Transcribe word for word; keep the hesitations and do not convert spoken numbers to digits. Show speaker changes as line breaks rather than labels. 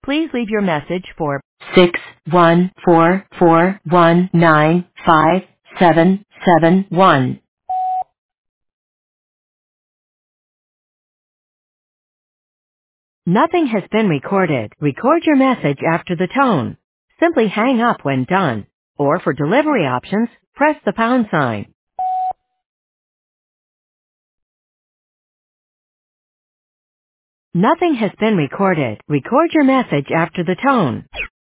Please leave your message for six one four four one nine five seven seven one. Nothing has been recorded. Record your message after the tone. Simply hang up when done. Or for delivery options, press the pound sign. Nothing has been recorded. Record your message after the tone.